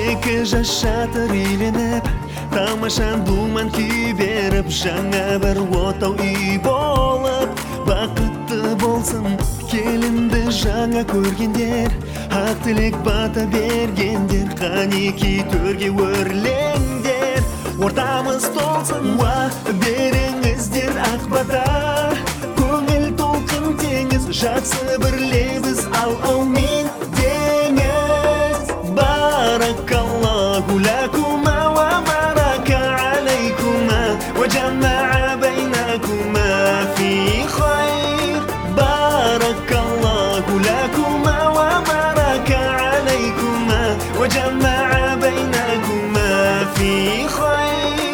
Екі жас жатыр үйленіп, тамаша думан күй беріп, жаңа бір отау үй болып, бақытты болсын келінді жаңа көргендер, ақ тілек бата бергендер, қанекей төрге өрлеңдер. Ортамыз толсын, уа беріңіздер ақ бата, көңіл толқын теңіз, жақсы бір лебіз ал аумин деңіз. Баракаллаху лакума ва барака алейкума ва джамаа байнакума фи хайр. Баракаллаху лакума ва барака алейкума ва джамаа байнакума фи хайр.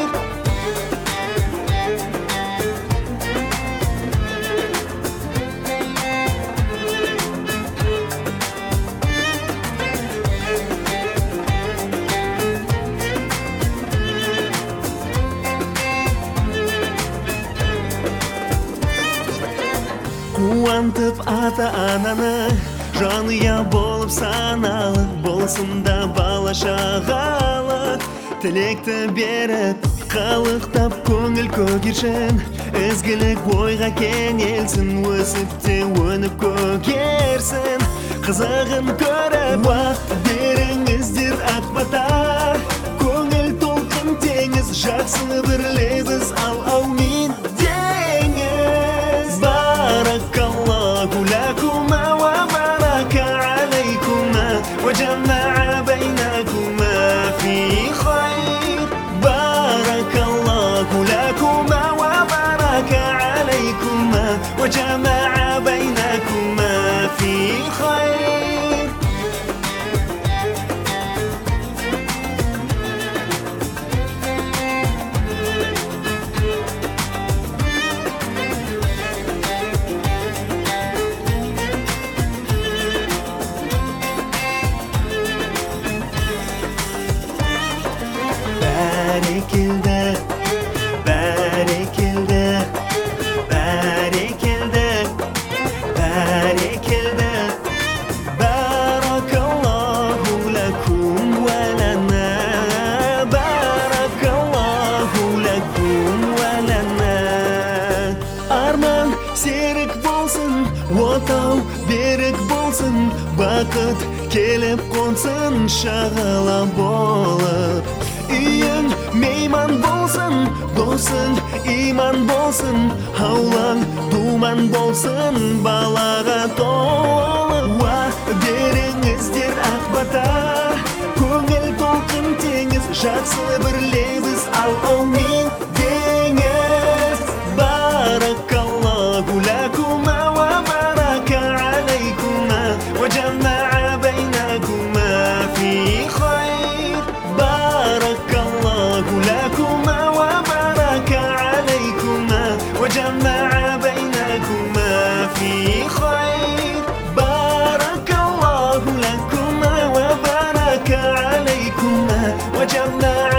Қуантып ата-ананы, жанұя болып саналы, болсын да бала шағалы. Тілекті беріп, қалықтап көңіл көгершін, ізгілік ойға кенелсін, өсіп те өніп көгерсін. Қызығын көріп, уа беріңіздер ақ бата, көңіл толқын теңіз, жақсы бір лебіз ал аумин деңіз. Баракаллаху лакума ва барака алейкума ва джамаа байнакума фи хайр. Баракаллаху лакума ва барака алейкума ва джамаа байнакума фи хайр. Бәрекелді, бәрекелді, бәрекелді, бәрекелді. Баракаллаху лакум ва лана, баракаллаху лакум ва лана. Арман серік болсын, отау берік болсын, бақыт келіп қонсын шағала болып. Үйің мейман болсын, досың иман болсын, аулаң думан болсын, балаға толы. Уа беріңіздер ақ бата, көңіл толқын теңіз, жақсы бір лебіз ал аумин деңіз. Баракаллаху лакума ва барака алейкума ва джамаа байнакума фи хайр. Баракаллаху лакума ва барака алейкума ва джамаа байнакума фи хайр. Баракаллаху лакума ва барака алейкума ва джамаа